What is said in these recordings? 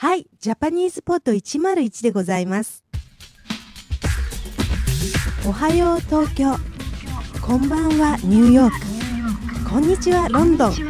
はい、ジャパニーズポット101でございます。おはよう東京、こんばんはニューヨーク、こんにちはロンドン。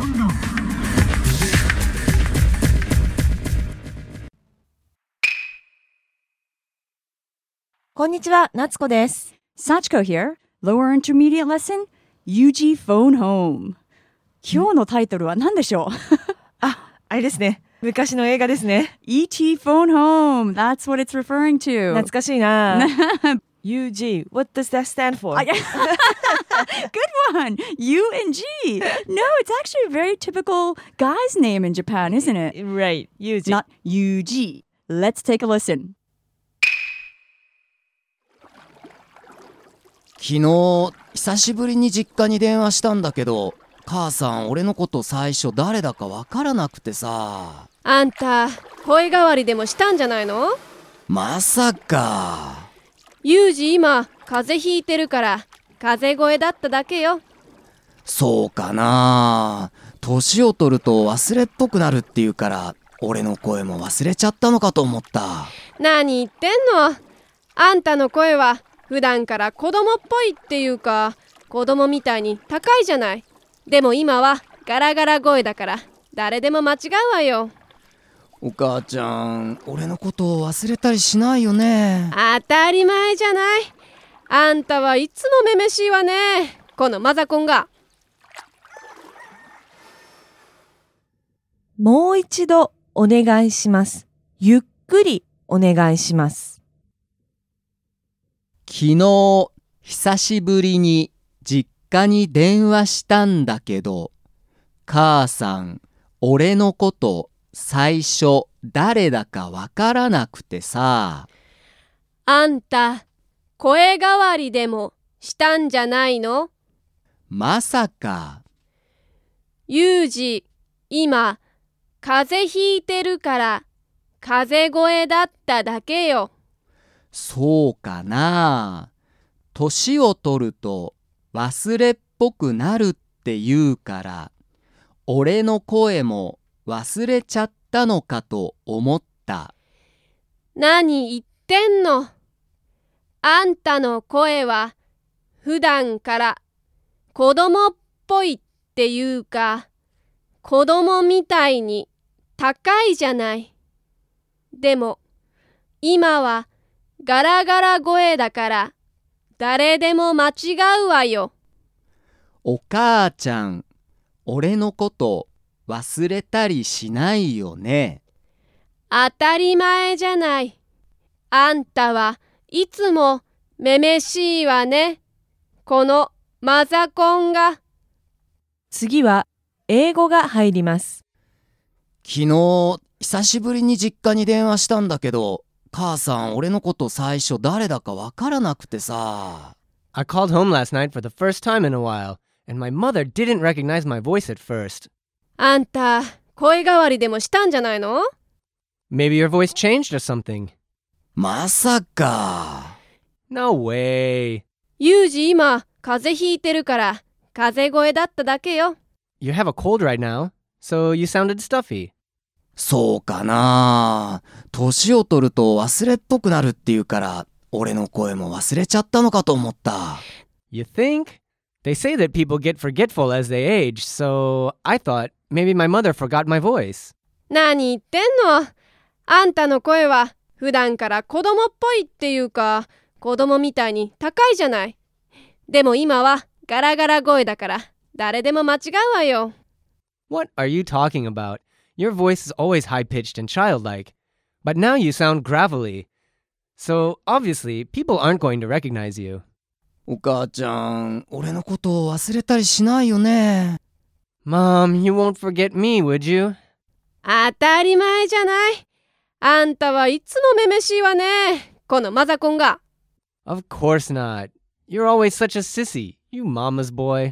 こんにちは、夏子です。 Sachiko here. Lower intermediate lesson, UG Phone Home. 今日のタイトルは何でしょう？ あれですね。昔の映画ですね。 ET Phone Home. That's what it's referring to. 懐かしいな。UG, what does that stand for? Good one. U and G. No, it's actually a very typical guy's name in Japan, isn't it? Right, UG. Not UG. Let's take a listen. 昨日久しぶりに実家に電話したんだけど、母さん俺のこと最初誰だかわからなくてさ。 あんた声変わりでもしたんじゃないの？ まさか。 ユージ今風邪ひいてるから風邪声だっただけよ。 そうかな。年を取ると忘れっぽくなるっていうから俺の声も忘れちゃったのかと思った。 何言ってんの？あんたの声は普段から子供っぽいっていうか子供みたいに高いじゃない。でも今はガラガラ声だから誰でも間違うわよ。 お母ちゃん俺のことを忘れたりしないよね。 当たり前じゃない。あんたはいつもめめしいわね、このマザコンが。 もう一度お願いします。ゆっくりお願いします。 昨日久しぶりに実家に電話したんだけど、母さん俺のこと最初誰だかわからなくてさ。 あんた声変わりでもしたんじゃないの？ まさか。 ユージ今風邪ひいてるから風邪声だっただけよ。 そうかな。年を取ると忘れっぽくなるって言うから俺の声も忘れちゃったのかと思った。 何言ってんの？あんたの声は普段から子供っぽいっていうか子供みたいに高いじゃない。でも今はガラガラ声だから誰でも間違うわよ。 お母ちゃん俺のこと忘れたりしないよね。 当たり前じゃない。あんたはいつもめめしいわね、このマザコンが。 次は英語が入ります。 昨日久しぶりに実家に電話したんだけど、母さん俺のこと最初誰だかわからなくてさ。 I called home last night for the first time in a while, and my mother didn't recognize my voice at first. あんた声変わりでもしたんじゃないの？ Maybe your voice changed or something. まさか。 No way. ユージ今風邪ひいてるから風邪声だっただけよ。 You have a cold right now, so you sounded stuffy. そうかな。年を取ると忘れっぽくなるっていうから俺の声も忘れちゃったのかと思った。 You think? They say that people get forgetful as they age, so I thought maybe my mother forgot my voice. 何言ってんの？あんたの声は普段から子供っぽいっていうか子供みたいに高いじゃない。でも今はガラガラ声だから誰でも間違うわよ。 What are you talking about? Your voice is always high-pitched and childlike, but now you sound gravelly. So obviously people aren't going to recognize you. お母ちゃん俺のことを忘れたりしないよね。 Mom, you won't forget me, would you? 当たり前じゃない。あんたはいつもめめしいわね、このマザコンが。 Of course not. You're always such a sissy, you mama's boy.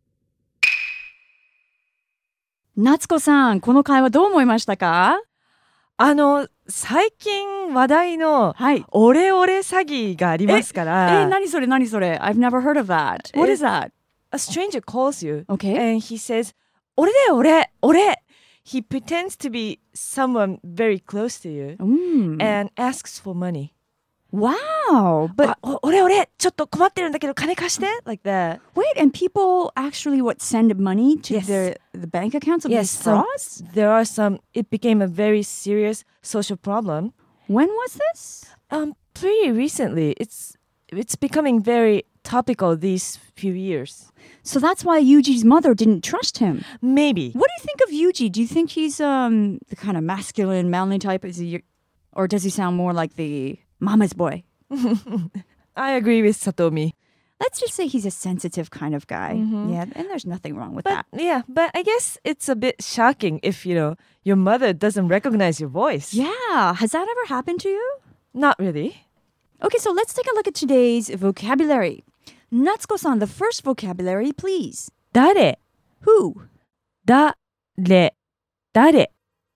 夏子さん、この会話どう思いましたか？ 最近話題のはい。 オレオレ詐欺がありますから。 何それ何それ I've never heard of that. What is that? A stranger calls you Okay. and he says, 俺だよ俺 he pretends to be someone very close to you Mm. and asks for money. Wow. But 俺ちょっと困ってるんだけど金貸して like that. wait, and people actually send money to Yes. the bank accounts of Yes, these some, frauds? there are some. It became a very serious social problem. When was this? Pretty recently. It's becoming very topical these few years. So that's why Yuji's mother didn't trust him. Maybe. What do you think of Yuji? Do you think he's the kind of masculine, manly type? Is he, or does he sound more like the mama's boy? I agree with Satomi. Let's just say he's a sensitive kind of guy. Yeah, and there's nothing wrong with But that. but I guess it's a bit shocking if your mother doesn't recognize your voice. Yeah, has that ever happened to you? Not really. Okay, so let's take a look at today's vocabulary. Natsuko-san, the first vocabulary, please. 誰 Who? 誰 誰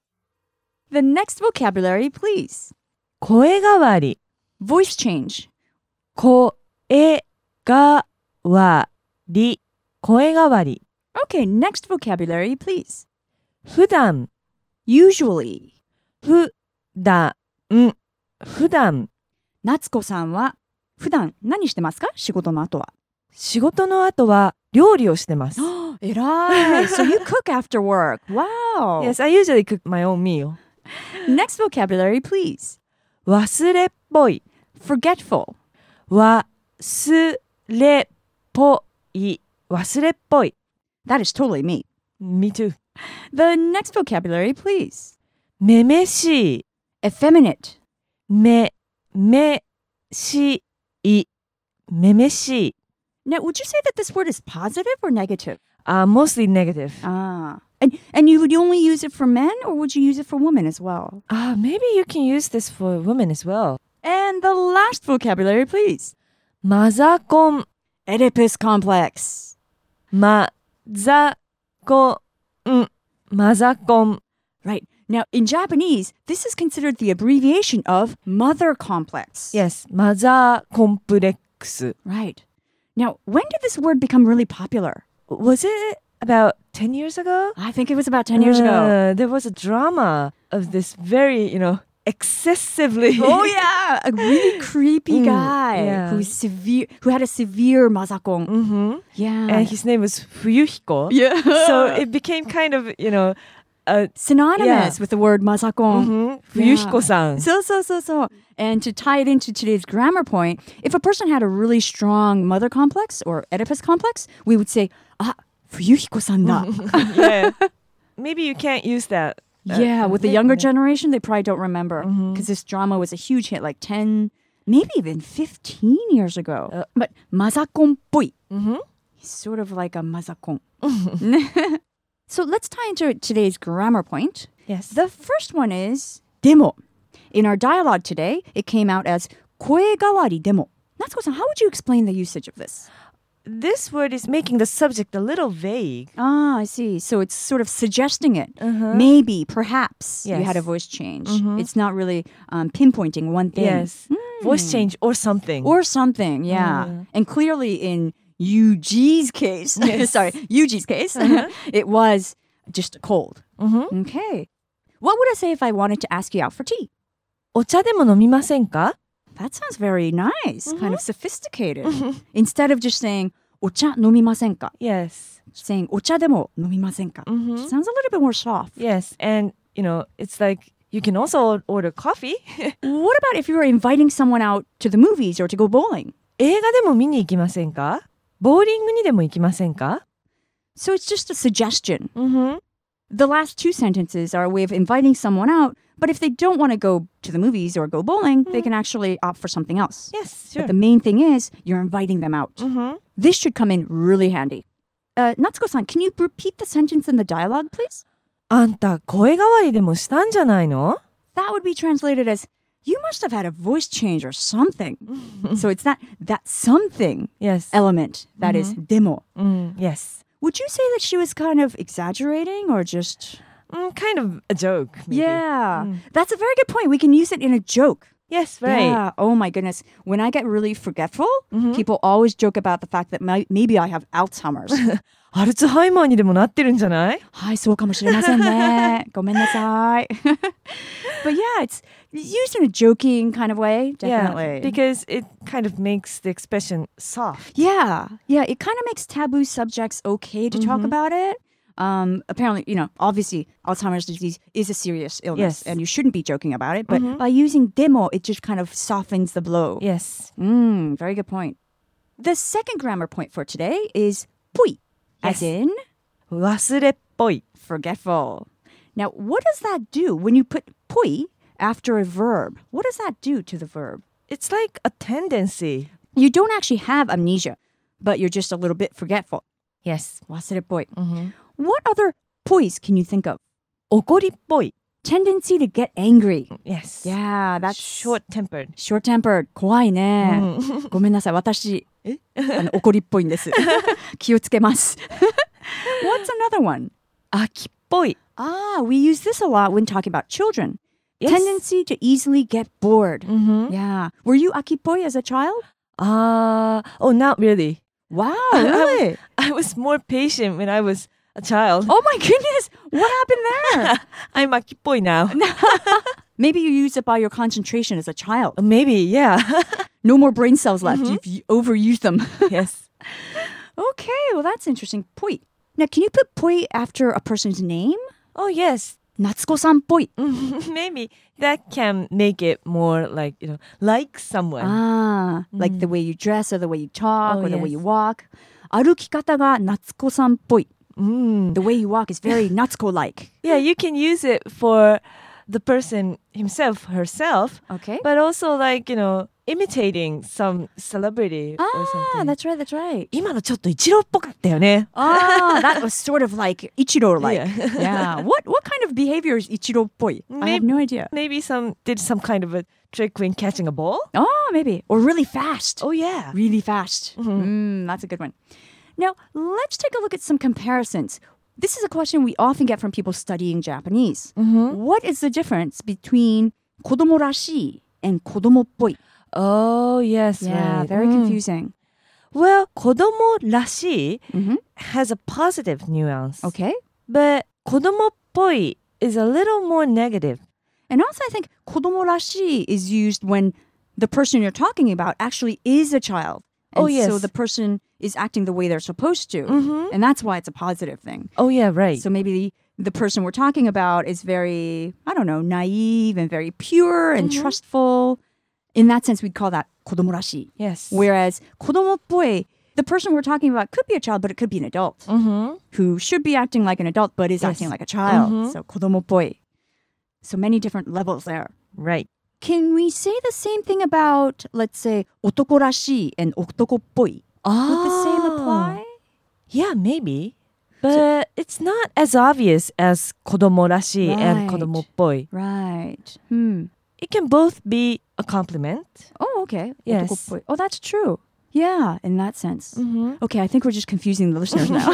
The next vocabulary, please. 声変わり Voice change. 声変わり声変わり Okay, next vocabulary, please. 普段 Usually. 普段普段夏子さんは普段何してますか？仕事の後は。 仕事の後は料理をしてます。 偉い。So you cook after work. Wow. Yes, I usually cook my own meal. Next vocabulary, please. 忘れっぽい Forgetful. 忘れっぽい忘れっぽい That is totally me. Me too. The next vocabulary, please. めめしい Effeminate. めめしいめめしい Now, would you say that this word is positive or negative? Mostly negative. And you would only use it for men, or would you use it for women as well? Maybe you can use this for women as well. And the last vocabulary, please. マザコン Oedipus complex. マザコンマザコン Right. Now, in Japanese, this is considered the abbreviation of mother complex. Yes, マザーコンプレックス Right. Now, when did this word become really popular? Was it about 10 years ago? I think it was about 10 years ago. There was a drama of this very, excessively. Oh yeah, a really creepy guy yeah. who had a severe mazakon. Mm-hmm. Yeah. And his name was Fuyuhiko. Yeah. So it became kind of, synonymous with the word mazakon. mm-hmm, Fuyuhiko-san. So. And to tie it into today's grammar point, if a person had a really strong mother complex or Oedipus complex, we would say, Fuyuhiko-san da. Yeah. Maybe you can't use that. Yeah, with the younger generation, they probably don't remember because this drama was a huge hit, like 10, maybe even 15 years ago. But mazakon-poi. Mm-hmm. He's sort of like a mazakon. So let's tie into today's grammar point. Yes. The first one is demo. In our dialogue today, it came out as koe gawari demo. Natsuko-san, how would you explain the usage of this? This word is making the subject a little vague. Ah, I see. So it's sort of suggesting it. Maybe, perhaps, you Yes. had a voice change. It's not really pinpointing one thing. Yes. Voice change or something. Or something, yeah. And clearly in Yuji's case, Yuji's case, it was just a cold. Okay. What would I say if I wanted to ask you out for tea? お茶でも飲みませんか? That sounds very nice, kind of sophisticated. Instead of just saying, お茶飲みませんか? Yes. Saying, お茶でも飲みませんか? Sounds a little bit more soft. Yes. And, it's like you can also order coffee. What about if you were inviting someone out to the movies or to go bowling? 映画でも見に行きませんか? ボーリングにでも行きませんか? So it's just a suggestion. Mm-hmm. The last two sentences are a way of inviting someone out, but if they don't want to go to the movies or go bowling, they can actually opt for something else. Yes, sure. But the main thing is, you're inviting them out. Mm-hmm. This should come in really handy. Natsuko-san, can you repeat the sentence in the dialogue, please? あんた声変わりでもしたんじゃないの? That would be translated as, you must have had a voice change or something. So it's that something Yes. element that is demo. Yes. Would you say that she was kind of exaggerating or just... Kind of a joke. Maybe. Yeah. That's a very good point. We can use it in a joke. Yes, right. Yeah. Oh my goodness. When I get really forgetful, people always joke about the fact that maybe I have Alzheimer's. アルツハイマーにでもなってるんじゃない？ はい、そうかもしれませんね。ごめんなさい。But yeah, it's used in a joking kind of way, definitely. Yeah, because it kind of makes the expression soft. Yeah, it kind of makes taboo subjects okay to talk about it. Apparently, obviously, Alzheimer's disease is a serious illness, Yes. and you shouldn't be joking about it. But by using demo, it just kind of softens the blow. Yes. Very good point. The second grammar point for today is pui, as in 忘れっぽい。 forgetful. Now, what does that do when you put pui after a verb? What does that do to the verb? It's like a tendency. You don't actually have amnesia, but you're just a little bit forgetful. Yes. 忘れっぽい. What other pois can you think of? 怒りっぽい。 Tendency to get angry. Yes. Yeah, that's Short-tempered. short-tempered. 怖いね。ごめんなさい。私、怒りっぽいんです。気をつけます。What's another one? 飽きっぽい。 We use this a lot when talking about children. Yes. Tendency to easily get bored. Yeah. Were you akipoi as a child? Oh, not really. Wow, really? I was more patient when I was a child. Oh my goodness. What happened there? I'm 飽きっぽい now. Maybe you used it by your concentration as a child. Maybe, yeah. No more brain cells left. You've overused them. Yes. Okay, well that's interesting. Poi. Now, can you put poi after a person's name? Oh, yes. Natsuko-san poi. Maybe that can make it more like, like someone. Like the way you dress or the way you talk Oh, or the way yes. you walk. 歩き方が Natsuko-san poi. The way you walk is very Natsuko-like. Yeah, you can use it for the person himself, herself, Okay. but also like, imitating some celebrity or something. That's right, that's right. 今のちょっとイチローっぽかったよね。 That was sort of like Ichiro-like. Yeah. Yeah. What kind of behavior is Ichiro-poi? I have no idea. Maybe did some kind of a trick when catching a ball. Oh, maybe. Or really fast. Oh, yeah. Really fast. That's a good one. Now, let's take a look at some comparisons. This is a question we often get from people studying Japanese. What is the difference between 子供らしい and 子供っぽい? Oh, yes, Yeah, right. very confusing. Well, 子供らしい has a positive nuance. Okay. But 子供っぽい is a little more negative. And also, I think 子供らしい is used when the person you're talking about actually is a child. And Oh, yes. so the person is acting the way they're supposed to. And that's why it's a positive thing. Oh, yeah, right. So maybe the person we're talking about is very, naive and very pure and trustful. In that sense, we'd call that 子供らしい. Yes. Whereas 子供っぽい, the person we're talking about could be a child, but it could be an adult who should be acting like an adult, but is acting like a child. So 子供っぽい. So many different levels there. Right. Can we say the same thing about, let's say, 男らしい and 男っぽい? Would the same apply? Yeah, maybe. But it's not as obvious as 子供らしい and Right. 子供っぽい. Right. It can both be a compliment. Oh, okay. Yes. 男っぽい. Oh, that's true. Yeah, in that sense. Okay, I think we're just confusing the listeners now.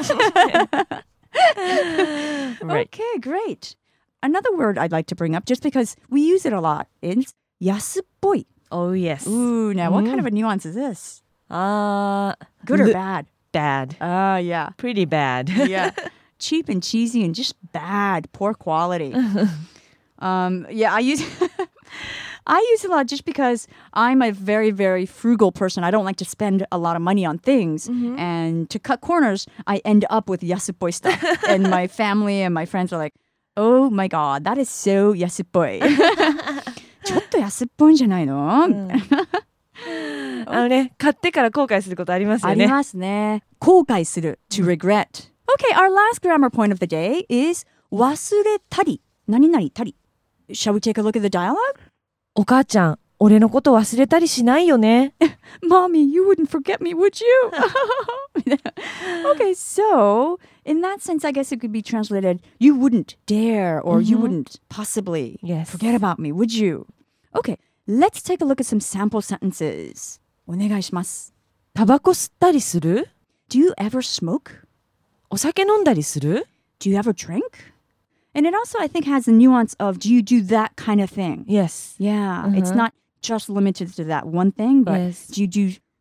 Right. Okay, great. Another word I'd like to bring up, just because we use it a lot, is 安っぽい. Oh, yes. Ooh, now what kind of a nuance is this? Good or Li- bad? Bad. Yeah. Pretty bad. Yeah. Cheap and cheesy and just bad, poor quality. Yeah, I use it a lot just because I'm a very, very frugal person. I don't like to spend a lot of money on things. And to cut corners, I end up with yasupoi stuff. And my family and my friends are like, oh my God, that is so yasupoi. ちょっと安っぽいんじゃないの？ 買ってから後悔することありますよね。 ありますね。後悔する to regret. Okay, our last grammar point of the day is 忘れたり。何々たり。Shall we take a look at the dialogue? お母ちゃん、俺のこと忘れたりしないよね。 Mommy, you wouldn't forget me, would you? Okay, so in that sense, I guess it could be translated, you wouldn't dare or you wouldn't possibly Yes. forget about me, would you? Okay, let's take a look at some sample sentences. お願いします. タバコ吸ったりする？ Do you ever smoke? お酒飲んだりする？ Do you ever drink? And it also, I think, has the nuance of, do you do that kind of thing? Yes. Yeah, it's not just limited to that one thing, but Yes. do you do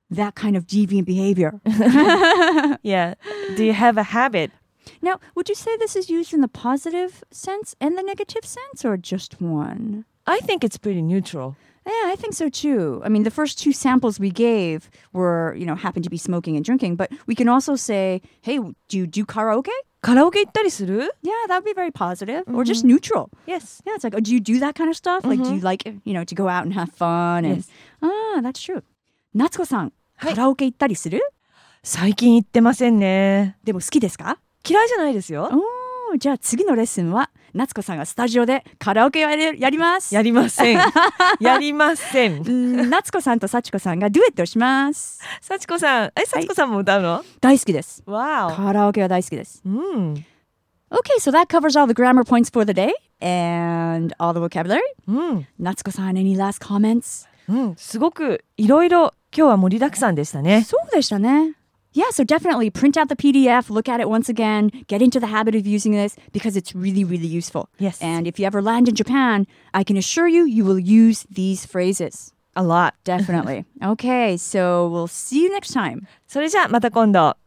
that kind of deviant behavior. Yeah. Do you have a habit? Now, would you say this is used in the positive sense and the negative sense, or just one? I think it's pretty neutral. Yeah, I think so too. I mean, the first two samples we gave were, happened to be smoking and drinking, but we can also say, hey, do you do karaoke? カラオケ行ったりする? Yeah, that would be very positive. Or just neutral. Yes. Yeah, it's like, do you do that kind of stuff? Like, do you like, to go out and have fun? And, Yes. That's true. 夏子さん、カラオケ行ったりする？ 最近行ってませんね。 でも好きですか？ 嫌いじゃないですよ。 じゃあ次のレッスンは夏子さんがスタジオでカラオケをやります。 やりません。やりません。 夏子さんと幸子さんがデュエットをします。 幸子さん、幸子さんも歌うの？ 大好きです。 Wow. カラオケは大好きです。 Okay, so that covers all the grammar points for the day and all the vocabulary. 夏子さん、any last comments? すごくいろいろ今日は盛りだくさんでしたね。 そうでしたね。Yeah, so definitely print out the PDF, look at it once again, get into the habit of using this because it's really, really useful. Yes. And if you ever land in Japan, I can assure you, you will use these phrases. A lot. Definitely. Okay, so we'll see you next time. それじゃあまた今度。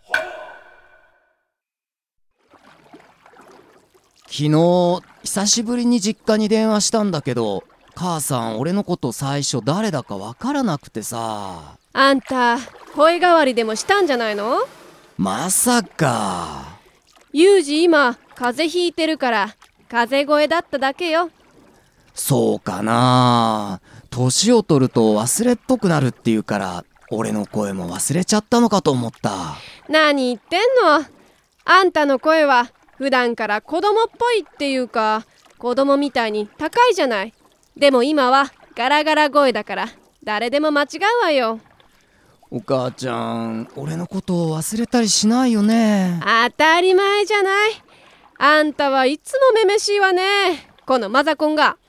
昨日久しぶりに実家に電話したんだけど、母さん俺のこと最初誰だかわからなくてさ。 あんた声変わりでもしたんじゃないの？ まさか。 ユージ今風邪ひいてるから風邪声だっただけよ。 そうかな。年を取ると忘れっぽくなるっていうから俺の声も忘れちゃったのかと思った。 何言ってんの？あんたの声は普段から子供っぽいっていうか子供みたいに高いじゃない。でも今はガラガラ声だから誰でも間違うわよ。 お母ちゃん俺のことを忘れたりしないよね。 当たり前じゃない。あんたはいつもめめしいわね。このマザコンが。